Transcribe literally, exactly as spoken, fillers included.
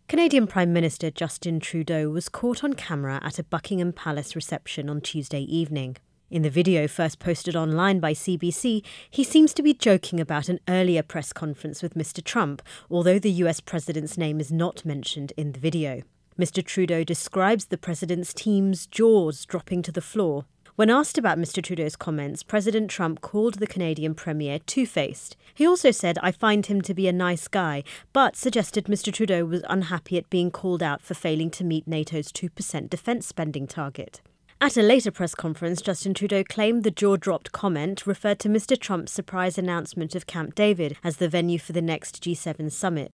Canadian Prime Minister Justin Trudeau was caught on camera at a Buckingham Palace reception on Tuesday evening. In the video first posted online by C B C, he seems to be joking about an earlier press conference with Mister Trump, although the U S president's name is not mentioned in the video. Mister Trudeau describes the president's team's jaws dropping to the floor. When asked about Mister Trudeau's comments, President Trump called the Canadian Premier two-faced. He also said, "I find him to be a nice guy," but suggested Mister Trudeau was unhappy at being called out for failing to meet NATO's two percent defence spending target. At a later press conference, Justin Trudeau claimed the jaw-dropped comment referred to Mister Trump's surprise announcement of Camp David as the venue for the next G seven summit.